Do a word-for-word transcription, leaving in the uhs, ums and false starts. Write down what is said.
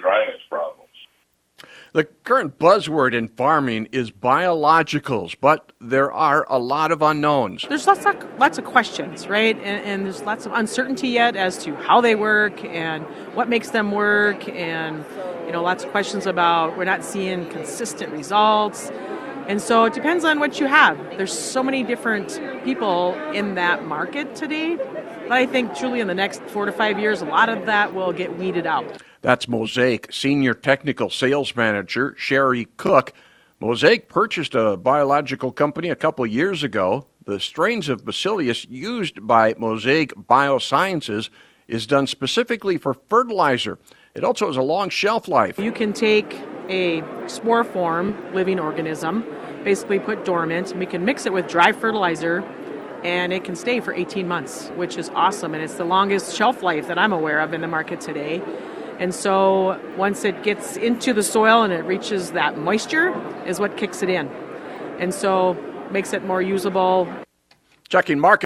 dryness problems. The current buzzword in farming is biologicals, but there are a lot of unknowns. There's lots of, lots of questions, right? And, and there's lots of uncertainty yet as to how they work and what makes them work, and you know, lots of questions about we're not seeing consistent results. And so it depends on what you have. There's so many different people in that market today, but I think truly in the next four to five years, a lot of that will get weeded out. That's Mosaic Senior Technical Sales Manager Sherry Cook. Mosaic purchased a biological company a couple years ago. The strains of Bacillus used by Mosaic Biosciences is done specifically for fertilizer. It also has a long shelf life. You can take a spore form living organism, basically put dormant, and we can mix it with dry fertilizer, and it can stay for eighteen months, which is awesome. And it's the longest shelf life that I'm aware of in the market today. And so once it gets into the soil and it reaches that moisture is what kicks it in. And so makes it more usable. Checking market.